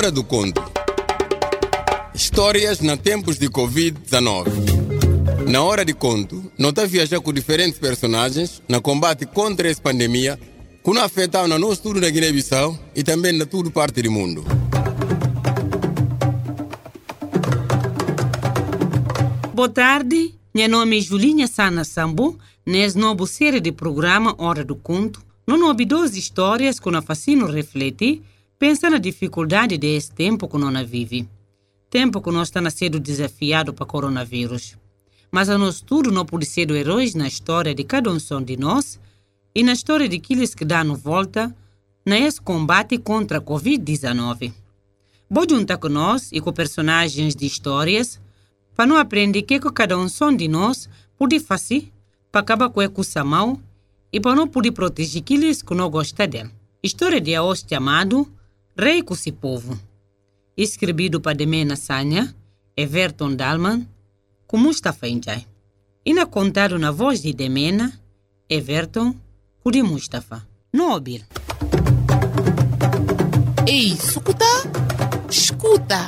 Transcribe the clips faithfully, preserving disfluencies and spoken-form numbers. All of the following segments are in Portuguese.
Hora do Conto. Histórias na tempos de covid dezenove. Na Hora de Conto, nós estamos viajar com diferentes personagens na combate contra essa pandemia que não afeta na nosso tudo na Guiné-Bissau e também na toda parte do mundo. Boa tarde, meu nome é Julinha Sana Sambu, nessa nova série de programa Hora do Conto. Nós não duas histórias que nós fazemos refletir, pensar na dificuldade desse tempo que nós vive. Tempo que nós estamos sendo desafiado para o coronavírus. Mas a nós tudo não pode ser heróis na história de cada um de nós e na história de aqueles que dão volta nesse combate contra a covid dezenove. Vou juntar com nós e com personagens de histórias para não aprender o que cada um de nós pode fazer para acabar com a coisa mal e para não poder proteger aqueles que não gostam dele. História de hoje chamado Rei com esse povo. Escrito para Demena Sanya, Everton Dalman, com Mustafa Njai. E na contado na voz de Demena, Everton, com de Mustafa. Não ouvir. Ei, escuta! Escuta!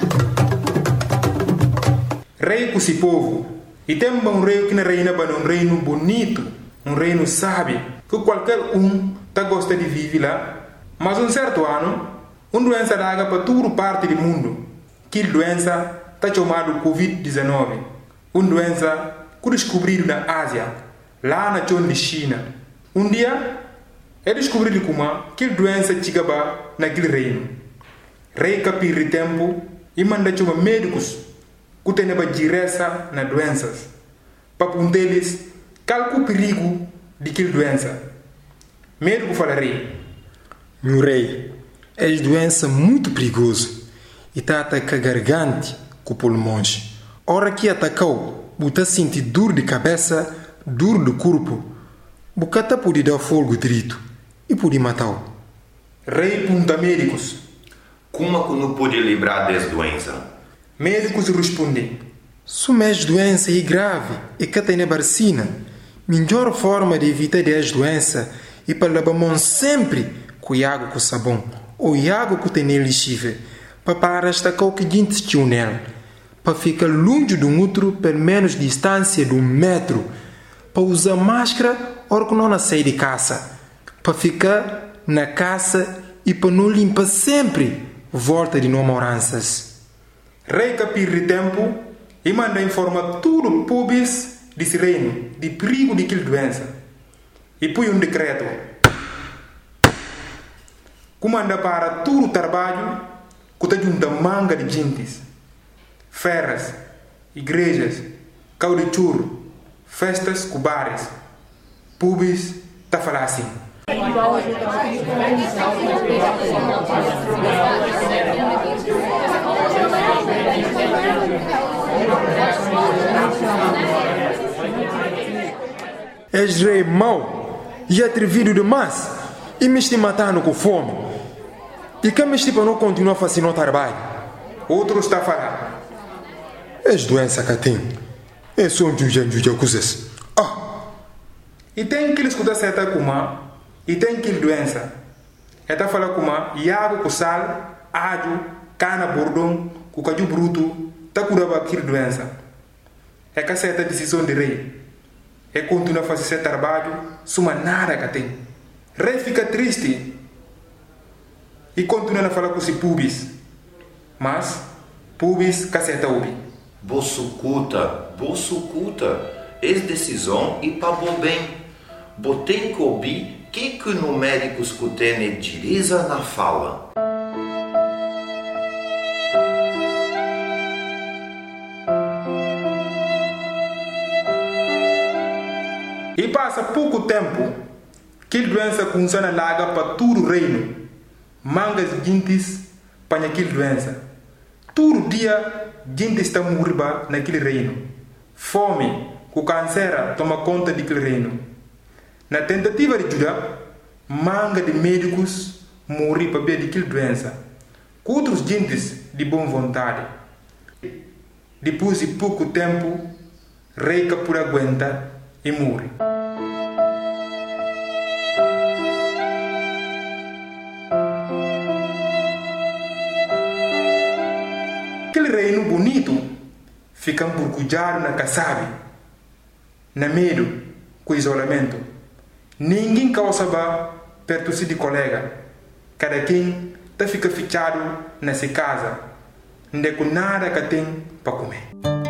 Rei com esse povo. E tem um rei que não reina para um reino bonito, um reino sábio, que qualquer um tá gosta de viver lá. Mas um certo ano, uma doença daga para toda parte do mundo. Que doença está chamada covid dezenove. Uma doença que descobriu na Ásia, lá na zona de China. Um dia, é descobrido como que doença chegava naquele reino. Rei capir de tempo e manda chamar médicos que têm a direção nas doenças. Para um deles, calcula o perigo daquela doença. Médico fala rei. Meu rei, é uma doença muito perigosa e está a atacar a garganta com pulmões. Ora que atacou, você sente dor de cabeça, dor do corpo. Você pode dar fogo direito e pode matar. Rei pergunta médicos. Como que não pode livrar dessa doença? Médicos respondem. Se essa doença é grave e que tem vacina, a melhor forma de evitar essa doença é para lavar a mão sempre com água com sabão ou água que tem lixível, para parar esta coisa que gente tinha nela, para ficar longe do outro pelo menos distância de um metro, para usar máscara hora que não sai de casa, para ficar na casa e para não limpar sempre volta de namoranças. Rei capir de tempo e manda informar tudo público desse reino, de perigo daquela doença. E põe um decreto. Comanda para todo o trabalho que está junto manga de gentes. Ferras, igrejas, caldo de churro, festas com bares. Públicos está a falar assim. És rei mau e atrevido demais e me está matando com fome. E que me está para não continuar fazendo o trabalho? Outro está a falar. És doença que tem. É só um juja juja coisas. Ah! E tem que escutar certa como e tem que doença. Está a falar como água com sal, alho, cana bordão, com caju bruto, está curando aquela doença. É que certa decisão de rei. É continuar a fazer esse trabalho, suma nada que tem. Rei fica triste e continua a falar com os pubis. Mas, pubis que certa ouve. Bolsucuta, bolsucuta, essa decisão e para o bem. Botem que ouvir que que no médicos que tem direza na fala. E passa pouco tempo que a doença começa a largar para todo o reino. Mangas gentes para aquela doença. Todo dia, gente está morrendo naquele reino. Fome, com câncer, toma conta daquele reino. Na tentativa de ajudar, manga de médicos morrer para ver daquela doença. Com outros gentes de boa vontade. Depois de pouco tempo, rei que por aguentar e morre. aquele reino bonito fica emburgulhado na caçabe, na medo, com isolamento. Ninguém causa perto de colega. Cada quem tá fica fechado nessa casa, onde com nada que tem para comer.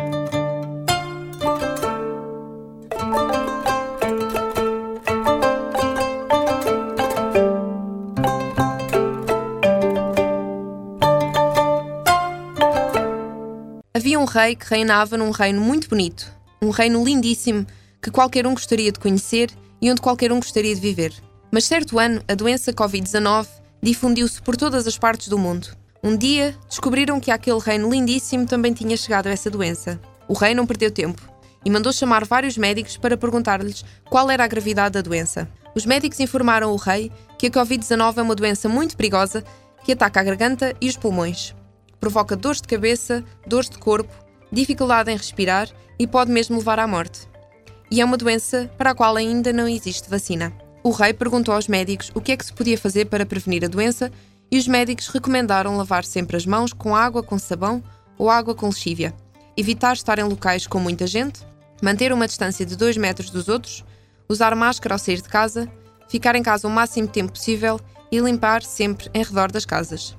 Havia um rei que reinava num reino muito bonito, um reino lindíssimo que qualquer um gostaria de conhecer e onde qualquer um gostaria de viver. Mas certo ano, a doença covid dezanove difundiu-se por todas as partes do mundo. Um dia, descobriram que àquele reino lindíssimo também tinha chegado essa doença. O rei não perdeu tempo e mandou chamar vários médicos para perguntar-lhes qual era a gravidade da doença. Os médicos informaram o rei que a covid dezanove é uma doença muito perigosa que ataca a garganta e os pulmões. Provoca dores de cabeça, dores de corpo, dificuldade em respirar e pode mesmo levar à morte. E é uma doença para a qual ainda não existe vacina. O rei perguntou aos médicos o que é que se podia fazer para prevenir a doença e os médicos recomendaram lavar sempre as mãos com água com sabão ou água com lexívia, evitar estar em locais com muita gente, manter uma distância de dois metros dos outros, usar máscara ao sair de casa, ficar em casa o máximo tempo possível e limpar sempre em redor das casas.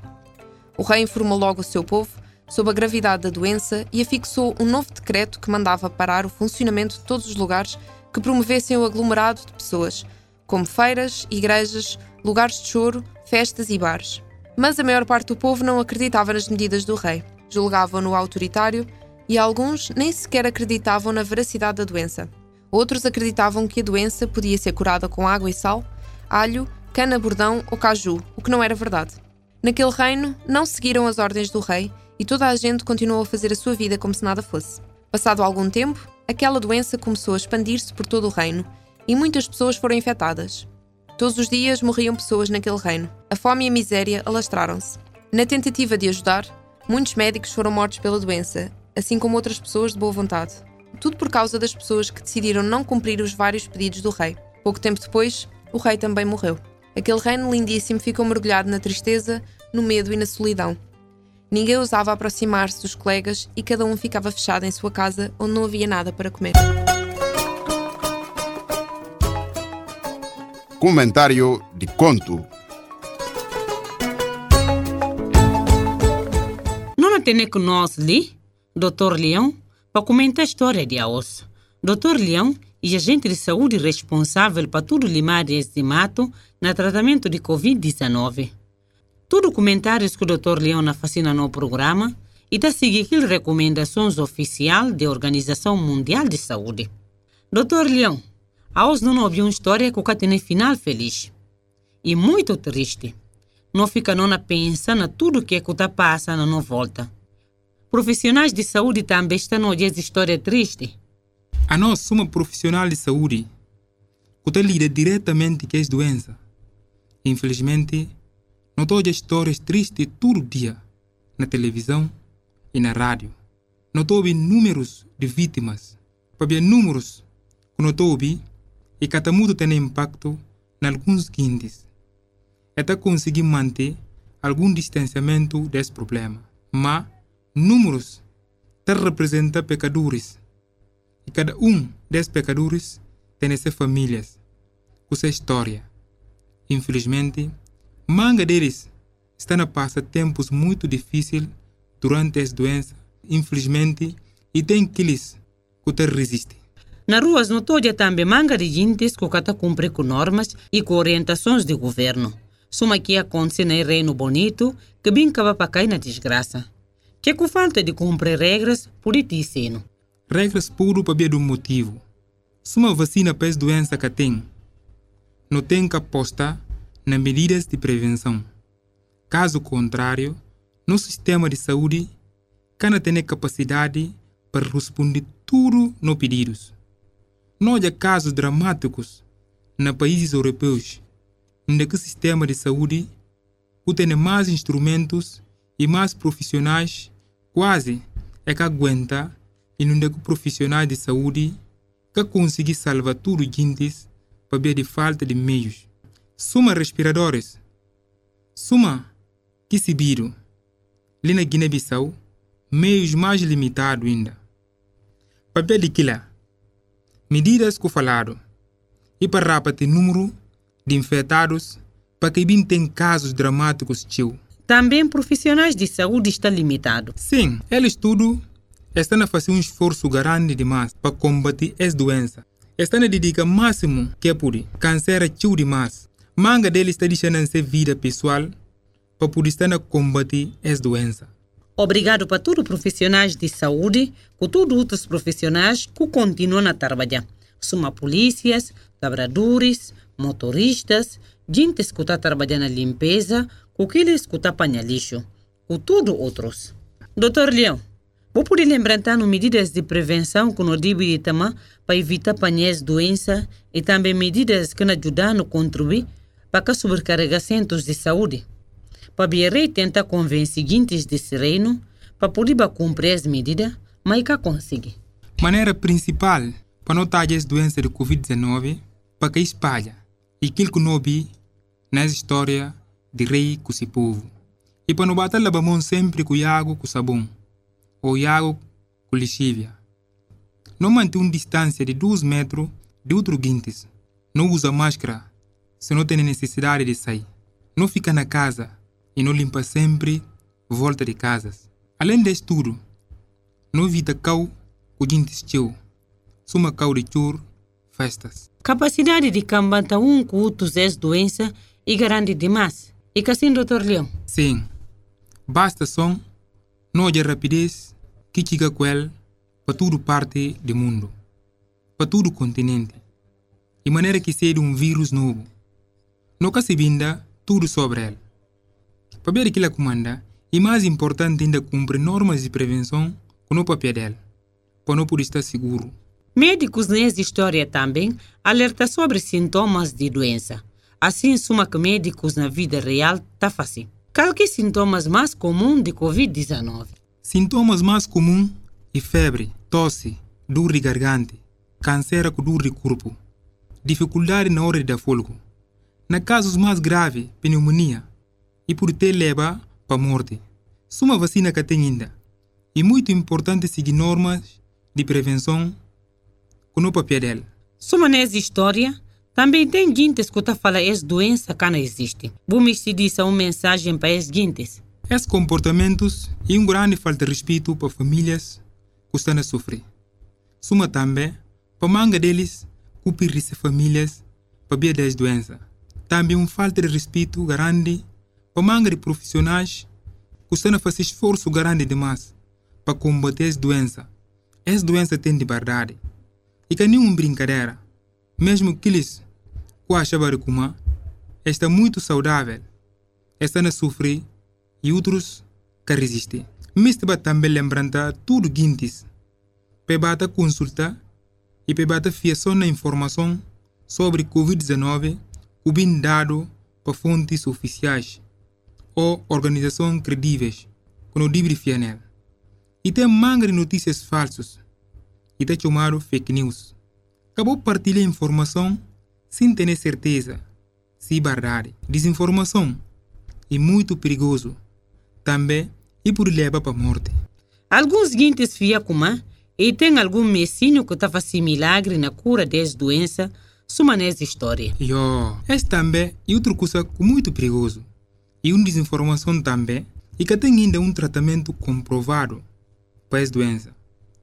O rei informou logo o seu povo sobre a gravidade da doença e afixou um novo decreto que mandava parar o funcionamento de todos os lugares que promovessem o aglomerado de pessoas, como feiras, igrejas, lugares de choro, festas e bares. Mas a maior parte do povo não acreditava nas medidas do rei, julgavam-no autoritário e alguns nem sequer acreditavam na veracidade da doença. Outros acreditavam que a doença podia ser curada com água e sal, alho, cana-bordão ou caju, o que não era verdade. Naquele reino, não seguiram as ordens do rei e toda a gente continuou a fazer a sua vida como se nada fosse. Passado algum tempo, aquela doença começou a expandir-se por todo o reino e muitas pessoas foram infectadas. Todos os dias morriam pessoas naquele reino. A fome e a miséria alastraram-se. Na tentativa de ajudar, muitos médicos foram mortos pela doença, assim como outras pessoas de boa vontade. Tudo por causa das pessoas que decidiram não cumprir os vários pedidos do rei. Pouco tempo depois, o rei também morreu. Aquele reino lindíssimo ficou mergulhado na tristeza, no medo e na solidão. Ninguém ousava aproximar-se dos colegas e cada um ficava fechado em sua casa onde não havia nada para comer. Comentário de conto. Não tem que nós li, doutor Leão, para comentar a história de hoje. doutor Leão é agente de saúde responsável para tudo limar este mato no tratamento de covid dezanove. Tudo comentários que o doutor Leão faz no programa e está seguindo as recomendações oficiais da Organização Mundial de Saúde. doutor Leão, hoje não houve uma história que tem final feliz. E muito triste. Não fica não a pensar na tudo que está passando na volta. Profissionais de saúde também estão a essa história triste. A nós somos profissionais de saúde que lida diretamente com essa doença. Infelizmente, não todas as histórias tristes todo dia, na televisão e na rádio. Não ouve números de vítimas, para ver números que não ouve e cada muito tem impacto em alguns índices. Até conseguir manter algum distanciamento desse problema. Mas números te representam pecadores. E cada um desses pecadores tem suas famílias, com sua história. Infelizmente, manga deles está a passar tempos muito difíceis durante essa doença, infelizmente, e tem aqueles que te resistem. Na ruas não toda também manga de gente que está cumprir com normas e com orientações do governo. Suma que acontece no reino bonito, que bem acaba para cair na desgraça. Que com falta de cumprir regras, pode ter seno. Regras puro para ver um motivo. Suma vacina para essa doença que tem, não tem que apostar nas medidas de prevenção. Caso contrário, nosso sistema de saúde não tem capacidade para responder tudo nos pedidos. Não há casos dramáticos nos países europeus, onde o sistema de saúde tem mais instrumentos e mais profissionais, quase é que aguenta e onde os profissionais de saúde que conseguem salvar tudo gente para ver de falta de meios. Suma respiradores. Suma que se viram. Ali na Guiné-Bissau, meios mais limitados ainda. Papel de quila, medidas que falado, e para rapar o número de infectados para que bem tem casos dramáticos tio. Também profissionais de saúde estão limitados. Sim, eles tudo estão a fazer um esforço grande demais para combater essa doença. Estão a dedicar o máximo que pode. Câncer é tio demais. Manga deles está deixando ser vida pessoal para poder estar a combater essa doença. Obrigado para todos os profissionais de saúde, com todos os outros profissionais que continuam a trabalhar. São polícias, labradores, motoristas, gente que está trabalhando na limpeza, com aqueles que estão apanhando lixo, com todos outros. doutor Leão, vou poder lembrar então medidas de prevenção que nós devemos tomar para evitar apanhar essa doença e também medidas que nos ajudam a contribuir para que sobrecarregar centros de saúde. Para Bierrei tentar convencer gente desse reino para poder cumprir as medidas, mas que consegue. Maneira principal para não ter essa doença de covid dezenove para que espalha e aquilo que não vi nessa história de rei com esse povo. E para não bater a mão sempre com água com sabão ou água com lixívia. Não manter uma distância de dois metros de outros guintes. Não usa máscara se não tem necessidade de sair. Não fica na casa e não limpa sempre volta de casas. Além disso tudo, não evita cau com guintes teu. Suma cau de chur, festas. Capacidade de combater um com outros essa doença é grande demais. E que assim, doutor Leão? Sim. Basta só não haver rapidez que chega com ele para toda parte do mundo, para todo o continente, de maneira que seja um vírus novo. Não se binda tudo sobre ele. Para ver aquilo que comanda, é mais importante ainda cumprir normas de prevenção com o papel dele, para não poder estar seguro. Médicos nessa história também alertam sobre sintomas de doença. Assim, suma que médicos na vida real está fácil. Qual que sintomas mais comuns de covid dezenove? Sintomas mais comuns é febre, tosse, dor de garganta, câncer com dor de corpo, dificuldade na hora de dar fôlego. Na casos mais graves, pneumonia, e por ter leva para a morte. Suma vacina que tem ainda. É muito importante seguir normas de prevenção com o papel dela. Suma nessa história, também tem gente que está falando essa doença que não existe. Vamos te dizer uma mensagem para esses gente. Esses comportamentos é um grande falta de respeito para famílias que estão a sofrer. Suma também para manga deles cobrir essas famílias para ver dessa doença. Também uma falta de respeito grande para manga de profissionais que estão a fazer esforço grande demais para combater essa doença. Essa doença tem de verdade. E que nenhuma brincadeira. Mesmo que eles que achavam que está muito saudável, estão a sofrer e outros que resistem. Mas também lembrando tudo guintes. Para consultar e para fiação na informação sobre covid dezenove que bem dado para fontes oficiais ou organizações credíveis que não devem fiar nela. E tem manga de notícias falsas e está chamado fake news. Acabou partilhar informação sem ter certeza se é verdade. Desinformação é muito perigoso. Também e por levar para a morte. Alguns guintes fiam como e tem algum mesinho que está fazendo milagre na cura dessa doença, suma nessa história. Yo, esse também é outra coisa muito perigoso. E uma desinformação também e que tem ainda um tratamento comprovado para essa doença.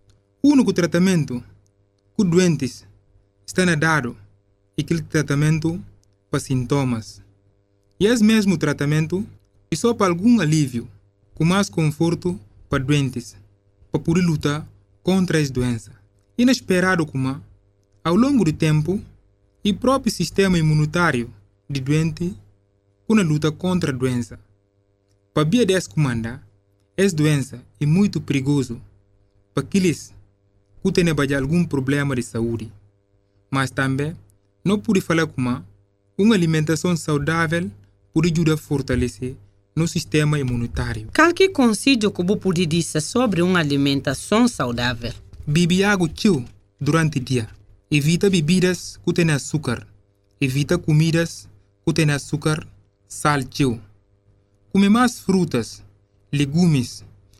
O único tratamento que os doentes estão a dar é aquele tratamento para sintomas. E esse mesmo tratamento é só para algum alívio, com mais conforto para doentes, para poder lutar contra essa doença. Inesperado como, ao longo do tempo, o próprio sistema imunitário de doente na luta contra a doença. Para via desse comanda, essa doença é muito perigoso para aqueles que têm algum problema de saúde. Mas também não pode falar como uma alimentação saudável pode ajudar a fortalecer no sistema imunitário. Qual que conselho que você pode dizer sobre uma alimentação saudável? Bebe água tio durante o dia. Evita bebidas que têm açúcar. Evita comidas que têm açúcar, sal tio. Come mais frutas, legumes,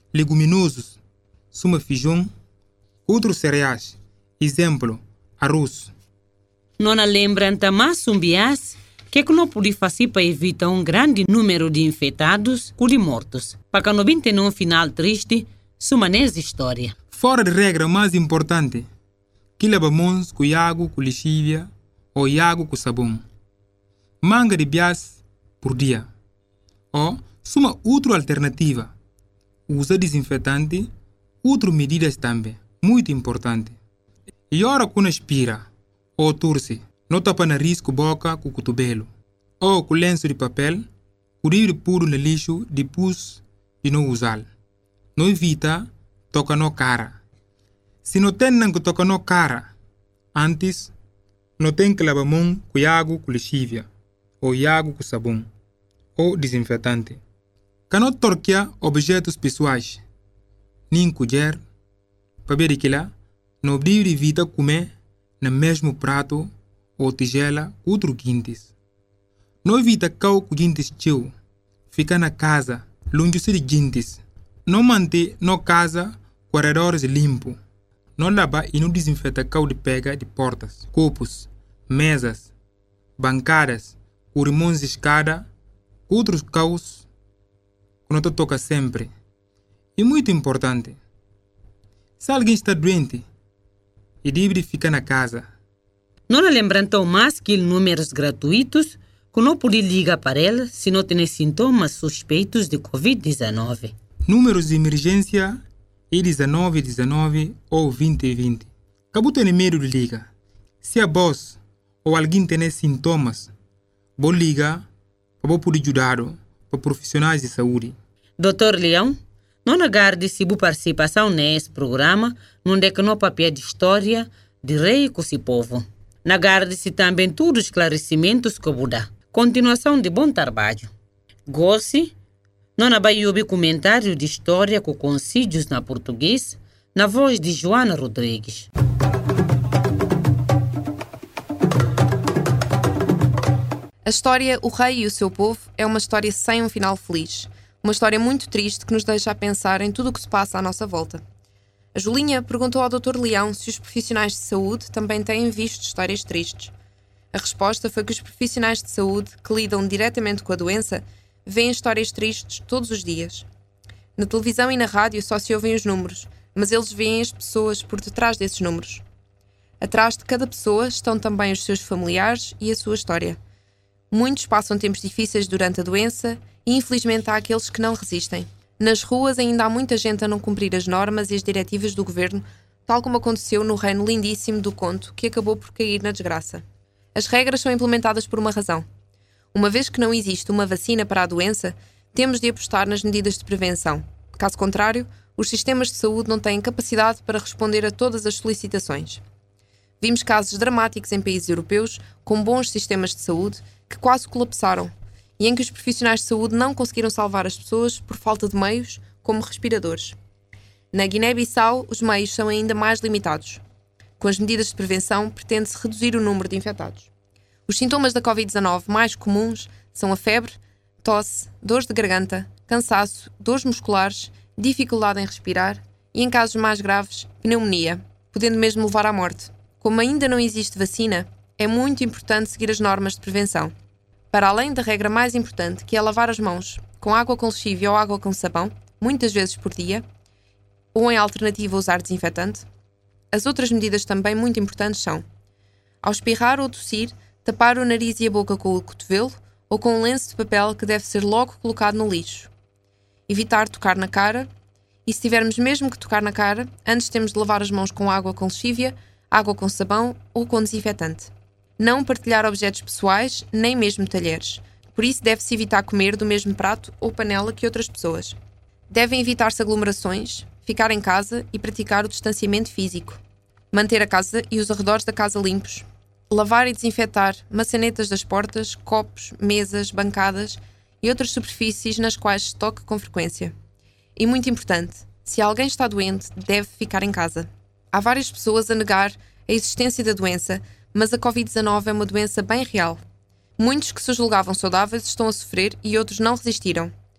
leguminosos, suma feijão, outros cereais, exemplo, arroz. Não lembram mais zumbias que que não pode fazer para evitar um grande número de infectados e de mortos, para que não tenha um final triste, suma nessa história. Fora de regra mais importante, que lava mãos com água com lixívia ou água com sabão. Manga de bias por dia. Ou, suma outra alternativa, usa desinfetante, outras medidas também, muito importante. E ora quando aspira ou torce, não tapa nariz com boca com cotovelo. Ou com lenço de papel, o livre puro no lixo depois de não usar. Não evita tocar na cara. Se não tem que tocar na cara, antes, não tem que lavar a mão com água com lixívia, ou água com sabão, ou desinfetante. Cano torquear objetos pessoais, nem colher, para ver que lá, não deve evitar comer no mesmo prato ou tigela com outros guintes. Não evita cau com guintes cheios, fica na casa, longe de guintes. Não mantém na casa corredores limpos. Não lava e não desinfeta cau de pega de portas, copos, mesas, bancadas, corrimões de escada, outros caus que não te toca sempre. E muito importante, se alguém está doente, e deve ficar na casa. Não lembram mais que números gratuitos que não pode ligar para ela se não tem sintomas suspeitos de covid dezenove. Números de emergência é dezenove dezenove ou vinte vinte. Acabou tendo medo de ligar. Se a voz ou alguém tem sintomas, vou ligar para poder ajudar para profissionais de saúde. doutor Leão, não aguarde se boa participação nesse programa, não é que não papel de história de rei com esse povo. Aguarde-se também todos os esclarecimentos que vou dar. Continuação de bom trabalho. Goste, não vai ouvir comentário de história com concídios na português, na voz de Joana Rodrigues. A história O Rei e o Seu Povo é uma história sem um final feliz. Uma história muito triste que nos deixa a pensar em tudo o que se passa à nossa volta. A Julinha perguntou ao doutor Leão se os profissionais de saúde também têm visto histórias tristes. A resposta foi que os profissionais de saúde que lidam diretamente com a doença veem histórias tristes todos os dias. Na televisão e na rádio só se ouvem os números, mas eles veem as pessoas por detrás desses números. Atrás de cada pessoa estão também os seus familiares e a sua história. Muitos passam tempos difíceis durante a doença e infelizmente há aqueles que não resistem. Nas ruas ainda há muita gente a não cumprir as normas e as diretivas do governo, tal como aconteceu no reino lindíssimo do conto, que acabou por cair na desgraça. As regras são implementadas por uma razão. Uma vez que não existe uma vacina para a doença, temos de apostar nas medidas de prevenção. Caso contrário, os sistemas de saúde não têm capacidade para responder a todas as solicitações. Vimos casos dramáticos em países europeus com bons sistemas de saúde que quase colapsaram e em que os profissionais de saúde não conseguiram salvar as pessoas por falta de meios, como respiradores. Na Guiné-Bissau, os meios são ainda mais limitados. Com as medidas de prevenção, pretende-se reduzir o número de infectados. Os sintomas da covid dezenove mais comuns são a febre, tosse, dores de garganta, cansaço, dores musculares, dificuldade em respirar e, em casos mais graves, pneumonia, podendo mesmo levar à morte. Como ainda não existe vacina, é muito importante seguir as normas de prevenção. Para além da regra mais importante, que é lavar as mãos com água com lexívia ou água com sabão, muitas vezes por dia, ou em alternativa usar desinfetante, as outras medidas também muito importantes são: ao espirrar ou tossir, tapar o nariz e a boca com o cotovelo ou com um lenço de papel que deve ser logo colocado no lixo. Evitar tocar na cara e, se tivermos mesmo que tocar na cara, antes temos de lavar as mãos com água com lexívia, água com sabão ou com desinfetante. Não partilhar objetos pessoais, nem mesmo talheres. Por isso deve-se evitar comer do mesmo prato ou panela que outras pessoas. Devem evitar-se aglomerações, ficar em casa e praticar o distanciamento físico. Manter a casa e os arredores da casa limpos. Lavar e desinfetar maçanetas das portas, copos, mesas, bancadas e outras superfícies nas quais se toque com frequência. E muito importante, se alguém está doente, deve ficar em casa. Há várias pessoas a negar a existência da doença, mas a covid dezenove é uma doença bem real. Muitos que se julgavam saudáveis estão a sofrer e outros não resistiram.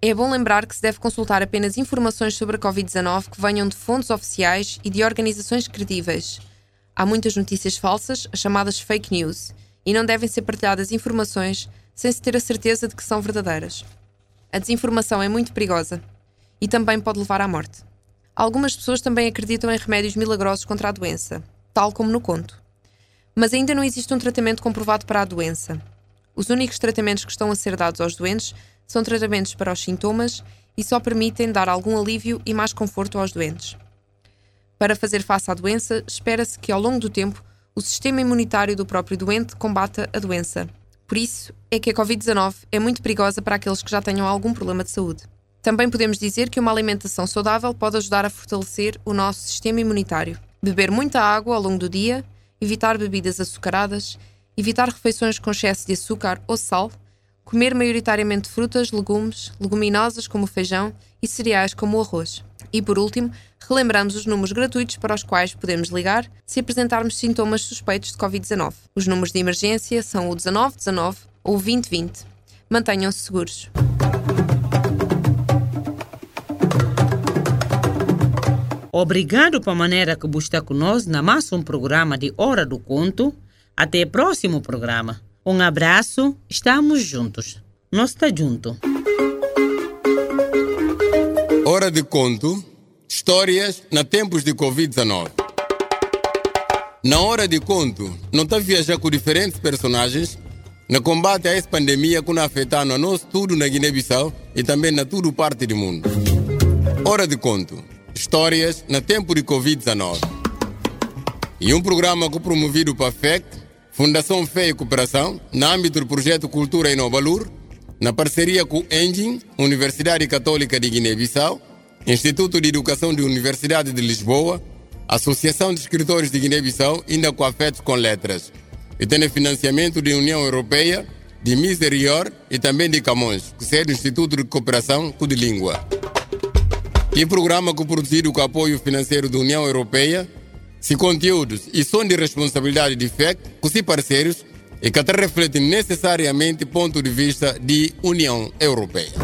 É bom lembrar que se deve consultar apenas informações sobre a covid dezanove que venham de fontes oficiais e de organizações credíveis. Há muitas notícias falsas, as chamadas fake news, e não devem ser partilhadas informações sem se ter a certeza de que são verdadeiras. A desinformação é muito perigosa e também pode levar à morte. Algumas pessoas também acreditam em remédios milagrosos contra a doença, tal como no conto. Mas ainda não existe um tratamento comprovado para a doença. Os únicos tratamentos que estão a ser dados aos doentes são tratamentos para os sintomas e só permitem dar algum alívio e mais conforto aos doentes. Para fazer face à doença, espera-se que ao longo do tempo o sistema imunitário do próprio doente combata a doença. Por isso é que a covid dezanove é muito perigosa para aqueles que já tenham algum problema de saúde. Também podemos dizer que uma alimentação saudável pode ajudar a fortalecer o nosso sistema imunitário. Beber muita água ao longo do dia, evitar bebidas açucaradas, evitar refeições com excesso de açúcar ou sal, comer maioritariamente frutas, legumes, leguminosas como o feijão e cereais como o arroz. E por último, relembramos os números gratuitos para os quais podemos ligar se apresentarmos sintomas suspeitos de covid dezanove. Os números de emergência são o dezanove dezanove ou o vinte vinte. Mantenham-se seguros. Obrigado pela maneira que você está conosco na mais um programa de Hora do Conto. Até o próximo programa. Um abraço, estamos juntos. Nós estamos juntos. Hora de Conto, histórias na tempos de covid dezanove. Na Hora de Conto, não está viajar com diferentes personagens no combate a essa pandemia que está afetando a nós tudo na Guiné-Bissau e também na toda parte do mundo. Hora de Conto, histórias na tempo de covid dezanove. E um programa que é promovido para a F E C, Fundação Fé e Cooperação, no âmbito do projeto Cultura e Inovalur, na parceria com o Engine, Universidade Católica de Guiné-Bissau, Instituto de Educação da Universidade de Lisboa, Associação de Escritores de Guiné-Bissau, ainda com a F E C com letras. E tem financiamento da União Europeia, de Miserior e também de Camões, que é do Instituto de Cooperação com de Língua. E programa que é produzido com apoio financeiro da União Europeia, se conteúdos e são de responsabilidade de F E C, com seus parceiros, e que até refletem necessariamente ponto de vista de União Europeia.